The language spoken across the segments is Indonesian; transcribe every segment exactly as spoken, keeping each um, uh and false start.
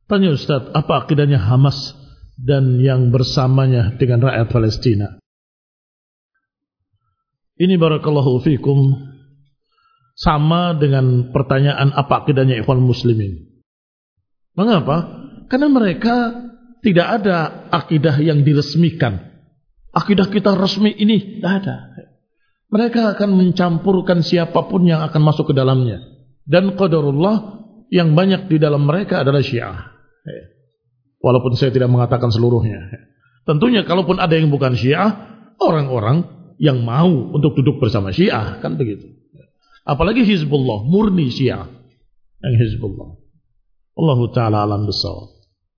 Tanya Ustaz, apa akidahnya Hamas dan yang bersamanya dengan rakyat Palestina? Ini barakallahu fikum sama dengan pertanyaan apa akidahnya Ikhwan Muslimin. Mengapa? Karena mereka tidak ada akidah yang diresmikan. Akidah kita resmi ini tidak ada. Mereka akan mencampurkan siapapun yang akan masuk ke dalamnya. Dan qadarullah yang banyak di dalam mereka adalah Syiah. Walaupun saya tidak mengatakan seluruhnya. Tentunya kalaupun ada yang bukan Syiah, orang-orang yang mau untuk duduk bersama Syiah, kan begitu. Apalagi Hizbullah, murni Syiah yang Hizbullah. Allahu ta'ala alam bissawab.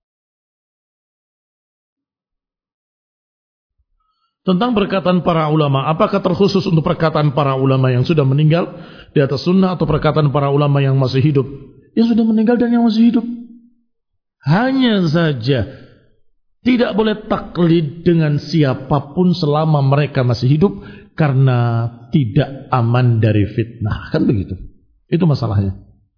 Tentang perkataan para ulama, apakah terkhusus untuk perkataan para ulama yang sudah meninggal di atas sunnah atau perkataan para ulama yang masih hidup? Yang sudah meninggal dan yang masih hidup. Hanya saja tidak boleh taklid dengan siapapun selama mereka masih hidup karena tidak aman dari fitnah. Kan begitu. Itu masalahnya.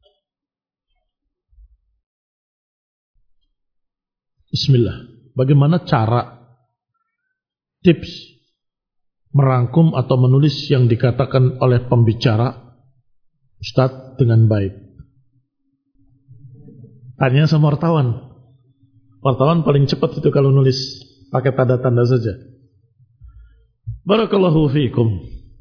Bismillah. Bagaimana cara tips merangkum atau menulis yang dikatakan oleh pembicara Ustadz dengan baik? Tanya sama wartawan. Wartawan paling cepat itu kalau nulis pakai tanda-tanda saja. Barakallahu fiikum.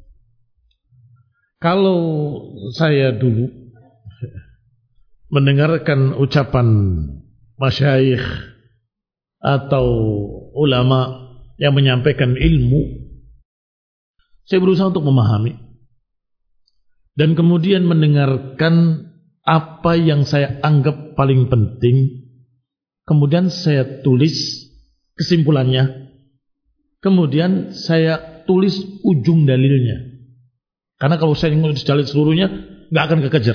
Kalau saya dulu mendengarkan ucapan masyayikh atau ulama yang menyampaikan ilmu, saya berusaha untuk memahami dan kemudian mendengarkan apa yang saya anggap paling penting, kemudian saya tulis kesimpulannya, kemudian saya tulis ujung dalilnya. Karena kalau saya nulis dalil seluruhnya nggak akan kekejar.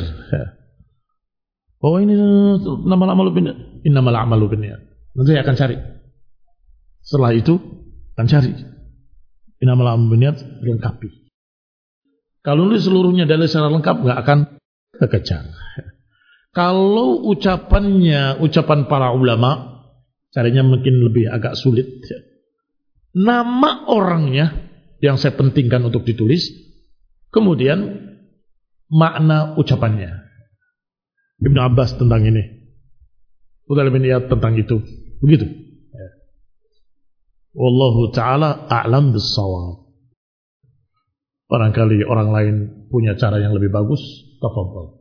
Oh ini nama amalu bin innamal a'malu binniyat. Nanti saya akan cari. Setelah itu akan cari. Innamal a'malu binniyat lengkapi. Kalau nulis seluruhnya dalil secara lengkap nggak akan kekejar. Kalau ucapannya ucapan para ulama, caranya mungkin lebih agak sulit. Nama orangnya yang saya pentingkan untuk ditulis, kemudian makna ucapannya. Ibnu Abbas tentang ini, Fudail bin Iyad tentang itu, begitu. Wallahu ta'ala a'lam bis-shawab. Barangkali orang lain punya cara yang lebih bagus, tafadhal.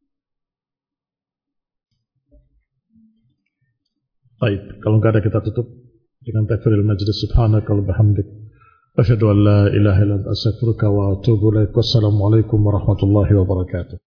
Baik, kalau enggak ada kita tutup dengan takbirul majlis. Subhanaka wa bihamdik, asyhadu an la ilaha illa anta astaghfiruka wa atubu ilaik. Wassalamualaikum warahmatullahi wabarakatuh.